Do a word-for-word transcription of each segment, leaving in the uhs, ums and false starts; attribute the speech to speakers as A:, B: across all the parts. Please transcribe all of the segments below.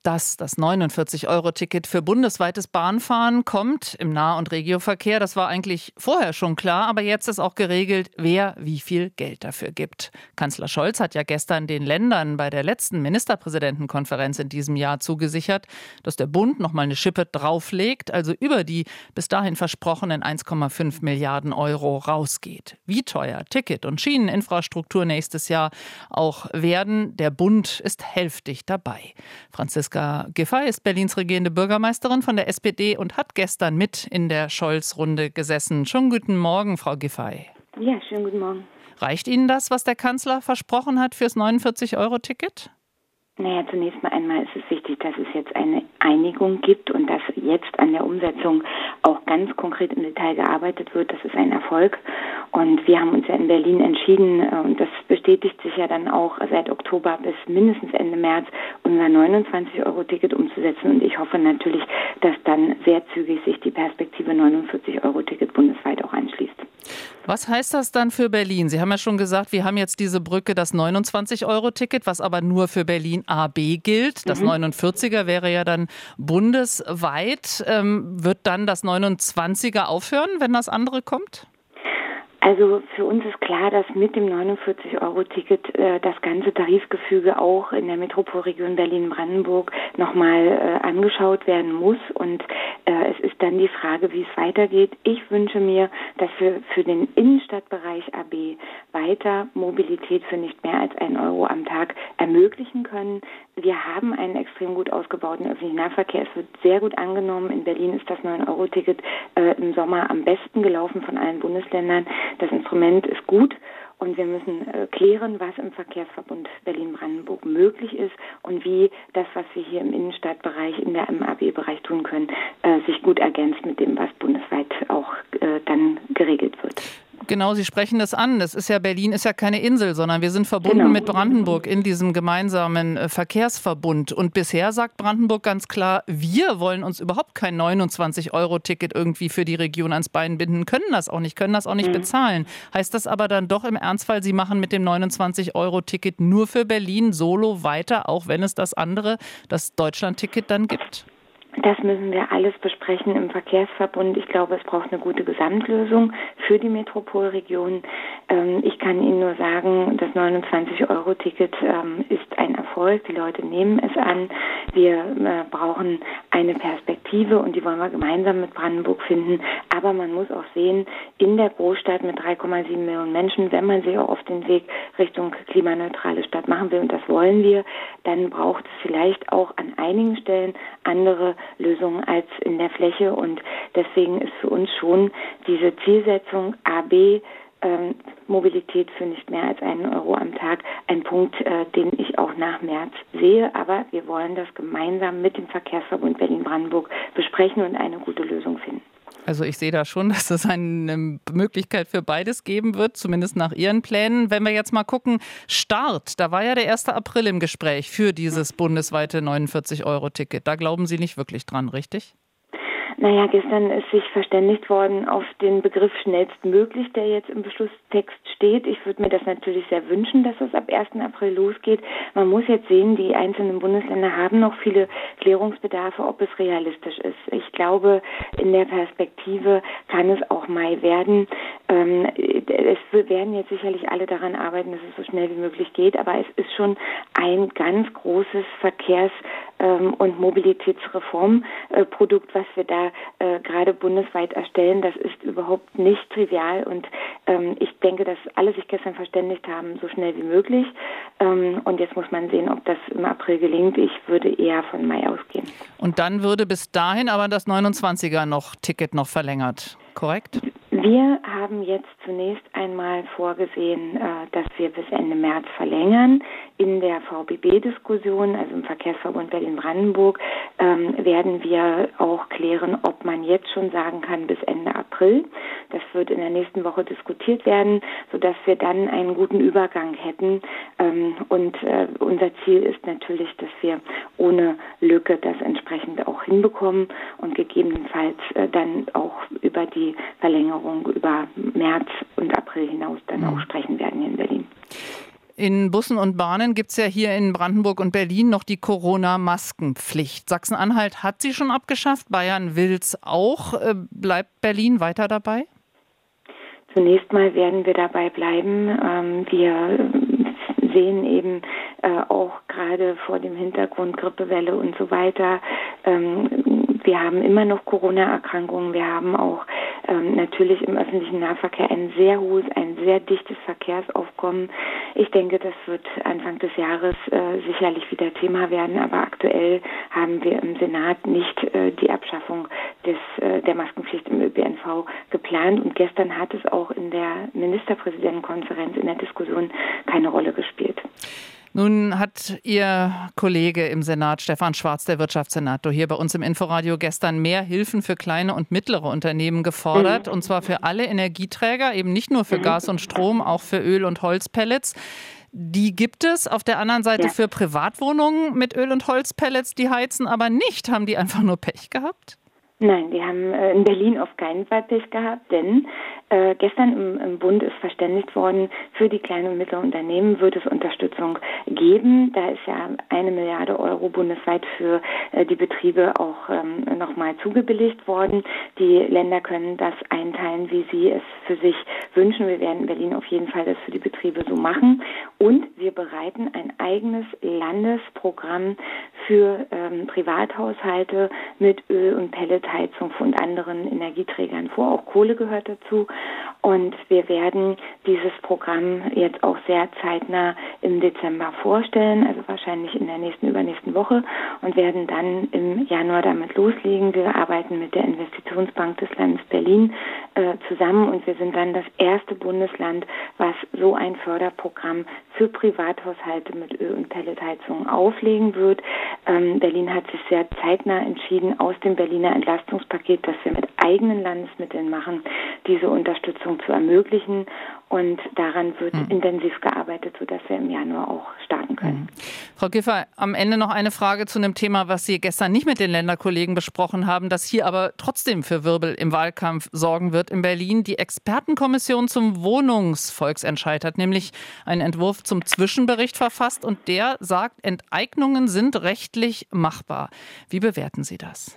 A: Dass das neunundvierzig-Euro-Ticket für bundesweites Bahnfahren kommt im Nah- und Regioverkehr, das war eigentlich vorher schon klar, aber jetzt ist auch geregelt, wer wie viel Geld dafür gibt. Kanzler Scholz hat ja gestern den Ländern bei der letzten Ministerpräsidentenkonferenz in diesem Jahr zugesichert, dass der Bund noch mal eine Schippe drauflegt, also über die bis dahin versprochenen eins Komma fünf Milliarden Euro rausgeht. Wie teuer Ticket- und Schieneninfrastruktur nächstes Jahr auch werden, der Bund ist hälftig dabei. Franziska Giffey ist Berlins regierende Bürgermeisterin von der S P D und hat gestern mit in der Scholz-Runde gesessen. Schönen guten Morgen, Frau Giffey.
B: Ja, schönen guten Morgen.
A: Reicht Ihnen das, was der Kanzler versprochen hat fürs neunundvierzig-Euro-Ticket?
B: Naja, zunächst mal einmal ist es wichtig, dass es jetzt eine Einigung gibt und dass jetzt an der Umsetzung auch ganz konkret im Detail gearbeitet wird. Das ist ein Erfolg. Und wir haben uns ja in Berlin entschieden, und das bestätigt sich ja dann auch seit Oktober bis mindestens Ende März, unser neunundzwanzig-Euro-Ticket umzusetzen. Und ich hoffe natürlich, dass dann sehr zügig sich die Perspektive neunundvierzig-Euro-Ticket bundesweit auch anschließt.
A: Was heißt das dann für Berlin? Sie haben ja schon gesagt, wir haben jetzt diese Brücke, das neunundzwanzig-Euro-Ticket, was aber nur für Berlin A B gilt. Das mhm. neunundvierziger wäre ja dann bundesweit. Ähm, wird dann das neunundzwanziger aufhören, wenn das andere kommt?
B: Also für uns ist klar, dass mit dem neunundvierzig-Euro-Ticket äh, das ganze Tarifgefüge auch in der Metropolregion Berlin-Brandenburg nochmal äh, angeschaut werden muss. Und äh, es ist dann die Frage, wie es weitergeht. Ich wünsche mir, dass wir für den Innenstadtbereich A B weiter Mobilität für nicht mehr als einen Euro am Tag ermöglichen können. Wir haben einen extrem gut ausgebauten öffentlichen Nahverkehr. Es wird sehr gut angenommen. In Berlin ist das neun-Euro-Ticket äh, im Sommer am besten gelaufen von allen Bundesländern. Das Instrument ist gut und wir müssen äh, klären, was im Verkehrsverbund Berlin-Brandenburg möglich ist und wie das, was wir hier im Innenstadtbereich, in der im A B-Bereich tun können, äh, sich gut ergänzt mit dem, was bundesweit auch äh, dann geregelt wird.
A: Genau, Sie sprechen das an. Das ist ja, Berlin ist ja keine Insel, sondern wir sind verbunden genau. mit Brandenburg in diesem gemeinsamen Verkehrsverbund. Und bisher sagt Brandenburg ganz klar, wir wollen uns überhaupt kein neunundzwanzig-Euro-Ticket irgendwie für die Region ans Bein binden, können das auch nicht, können das auch nicht mhm. bezahlen. Heißt das aber dann doch im Ernstfall, Sie machen mit dem neunundzwanzig-Euro-Ticket nur für Berlin solo weiter, auch wenn es das andere, das Deutschland-Ticket dann gibt?
B: Das müssen wir alles besprechen im Verkehrsverbund. Ich glaube, es braucht eine gute Gesamtlösung für die Metropolregion. Ich kann Ihnen nur sagen, das neunundzwanzig-Euro-Ticket ist ein Erfolg. Die Leute nehmen es an. Wir brauchen eine Perspektive und die wollen wir gemeinsam mit Brandenburg finden. Aber man muss auch sehen, in der Großstadt mit drei Komma sieben Millionen Menschen, wenn man sich auch auf den Weg Richtung klimaneutrale Stadt machen will, und das wollen wir, dann braucht es vielleicht auch an einigen Stellen andere Lösungen als in der Fläche. Und deswegen ist für uns schon diese Zielsetzung A B ähm, Mobilität für nicht mehr als einen Euro am Tag ein Punkt, äh, den ich auch nach März sehe. Aber wir wollen das gemeinsam mit dem Verkehrsverbund Berlin-Brandenburg besprechen und eine gute Lösung finden.
A: Also ich sehe da schon, dass es eine Möglichkeit für beides geben wird, zumindest nach Ihren Plänen. Wenn wir jetzt mal gucken, Start, da war ja der erste April im Gespräch für dieses bundesweite neunundvierzig-Euro-Ticket. Da glauben Sie nicht wirklich dran, richtig?
B: Naja, gestern ist sich verständigt worden auf den Begriff schnellstmöglich, der jetzt im Beschlusstext steht. Ich würde mir das natürlich sehr wünschen, dass es ab ersten April losgeht. Man muss jetzt sehen, die einzelnen Bundesländer haben noch viele Klärungsbedarfe, ob es realistisch ist. Ich glaube, in der Perspektive kann es auch Mai werden. Ähm, es werden jetzt sicherlich alle daran arbeiten, dass es so schnell wie möglich geht, aber es ist schon ein ganz großes Verkehrs- und Mobilitätsreformprodukt, was wir da äh, gerade bundesweit erstellen. Das ist überhaupt nicht trivial und ähm, ich denke, dass alle sich gestern verständigt haben, so schnell wie möglich. Ähm, und jetzt muss man sehen, ob das im April gelingt. Ich würde eher von Mai ausgehen.
A: Und dann würde bis dahin aber das neunundzwanziger noch Ticket noch verlängert, korrekt?
B: Wir haben jetzt zunächst einmal vorgesehen, dass wir bis Ende März verlängern. In der V B B-Diskussion, also im Verkehrsverbund Berlin-Brandenburg, werden wir auch klären, ob man jetzt schon sagen kann bis Ende April. Das wird in der nächsten Woche diskutiert werden, sodass wir dann einen guten Übergang hätten. Und unser Ziel ist natürlich, dass wir ohne Lücke das entsprechend auch hinbekommen und gegebenenfalls dann auch über die Verlängerung über März und April hinaus dann auch sprechen werden hier in Berlin.
A: In Bussen und Bahnen gibt es ja hier in Brandenburg und Berlin noch die Corona-Maskenpflicht. Sachsen-Anhalt hat sie schon abgeschafft, Bayern will es auch. Bleibt Berlin weiter dabei?
B: Zunächst mal werden wir dabei bleiben. Wir sehen eben auch gerade vor dem Hintergrund Grippewelle und so weiter. Wir haben immer noch Corona-Erkrankungen. Wir haben auch ähm, natürlich im öffentlichen Nahverkehr ein sehr hohes, ein sehr dichtes Verkehrsaufkommen. Ich denke, das wird Anfang des Jahres äh, sicherlich wieder Thema werden. Aber aktuell haben wir im Senat nicht äh, die Abschaffung des, äh, der Maskenpflicht im Ö P N V geplant. Und gestern hat es auch in der Ministerpräsidentenkonferenz in der Diskussion keine Rolle gespielt.
A: Nun hat Ihr Kollege im Senat, Stefan Schwarz, der Wirtschaftssenator, hier bei uns im Inforadio gestern mehr Hilfen für kleine und mittlere Unternehmen gefordert. Mhm. Und zwar für alle Energieträger, eben nicht nur für mhm. Gas und Strom, auch für Öl- und Holzpellets. Die gibt es. Auf der anderen Seite ja. für Privatwohnungen mit Öl- und Holzpellets, die heizen aber nicht. Haben die einfach nur Pech gehabt?
B: Nein, die haben äh, in Berlin auf keinen Fall Pech gehabt, denn äh, gestern im, im Bund ist verständigt worden, für die kleinen und mittleren Unternehmen wird es Unterstützung geben. Da ist ja eine Milliarde Euro bundesweit für äh, die Betriebe auch ähm, nochmal zugebilligt worden. Die Länder können das einteilen, wie sie es für sich wünschen. Wir werden in Berlin auf jeden Fall das für die Betriebe so machen. Und wir bereiten ein eigenes Landesprogramm für ähm, Privathaushalte mit Öl- und Pelletheizung und anderen Energieträgern vor. Auch Kohle gehört dazu. Und wir werden dieses Programm jetzt auch sehr zeitnah im Dezember vorstellen, also wahrscheinlich in der nächsten, übernächsten Woche, und werden dann im Januar damit loslegen. Wir arbeiten mit der Investitionsbank des Landes Berlin äh, zusammen und wir sind dann das erste Bundesland, was so ein Förderprogramm für Privathaushalte mit Öl- und Pelletheizung auflegen wird. Ähm, Berlin hat sich sehr zeitnah entschieden, aus dem Berliner Entlastungspaket, das wir mit eigenen Landesmitteln machen, diese Unterstützung zu ermöglichen. Und daran wird mhm. intensiv gearbeitet, sodass wir im Januar auch starten können.
A: Mhm. Frau Giffey, am Ende noch eine Frage zu einem Thema, was Sie gestern nicht mit den Länderkollegen besprochen haben, das hier aber trotzdem für Wirbel im Wahlkampf sorgen wird in Berlin. Die Expertenkommission zum Wohnungsvolksentscheid hat nämlich einen Entwurf zum Zwischenbericht verfasst und der sagt, Enteignungen sind rechtlich machbar. Wie bewerten Sie das?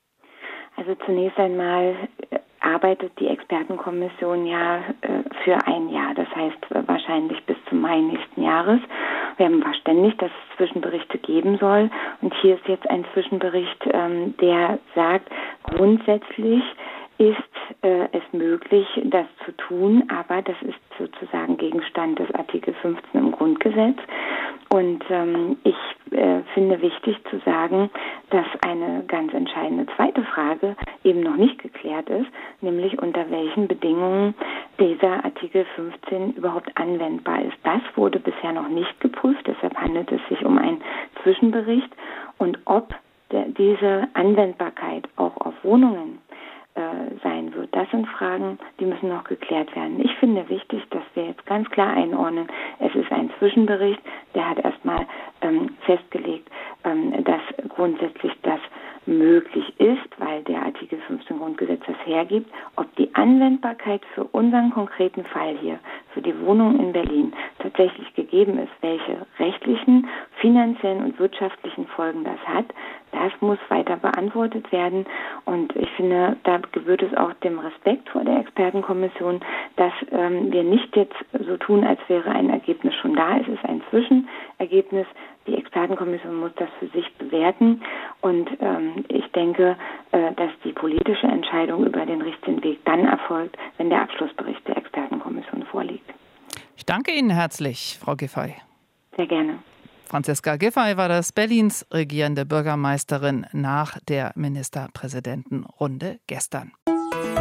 B: Also zunächst einmal arbeitet die Expertenkommission ja äh, für ein Jahr, das heißt äh, wahrscheinlich bis zum Mai nächsten Jahres. Wir haben verständigt, dass es Zwischenberichte geben soll und hier ist jetzt ein Zwischenbericht, ähm, der sagt, grundsätzlich ist äh, es möglich, das zu tun, aber das ist sozusagen Gegenstand des Artikel fünfzehn im Grundgesetz. Und ähm, ich äh, finde wichtig zu sagen, dass eine ganz entscheidende zweite Frage eben noch nicht geklärt ist, nämlich unter welchen Bedingungen dieser Artikel fünfzehn überhaupt anwendbar ist. Das wurde bisher noch nicht geprüft, deshalb handelt es sich um einen Zwischenbericht. Und ob der, diese Anwendbarkeit auch auf Wohnungen sein wird. Das sind Fragen, die müssen noch geklärt werden. Ich finde wichtig, dass wir jetzt ganz klar einordnen, es ist ein Zwischenbericht, der hat erstmal ähm, festgelegt, ähm, dass grundsätzlich das möglich ist, weil der Artikel fünfzehn Grundgesetz das hergibt. Ob die Anwendbarkeit für unseren konkreten Fall hier, für die Wohnung in Berlin, tatsächlich gegeben ist, welche rechtlichen, finanziellen und wirtschaftlichen Folgen das hat, das muss weiter beantwortet werden. Und ich finde, da gebührt es auch dem Respekt vor der Expertenkommission, dass ähm, wir nicht jetzt so tun, als wäre ein Ergebnis schon da. Es ist ein Zwischenergebnis. Die Expertenkommission muss das für sich bewerten. Und ähm, ich denke, äh, dass die politische Entscheidung über den richtigen Weg dann erfolgt, wenn der Abschlussbericht der Expertenkommission vorliegt.
A: Ich danke Ihnen herzlich, Frau Giffey.
B: Sehr gerne.
A: Franziska Giffey war das, Berlins regierende Bürgermeisterin nach der Ministerpräsidentenrunde gestern.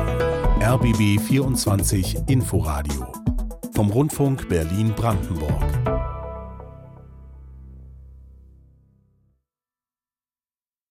C: R B B vierundzwanzig Inforadio vom Rundfunk Berlin-Brandenburg.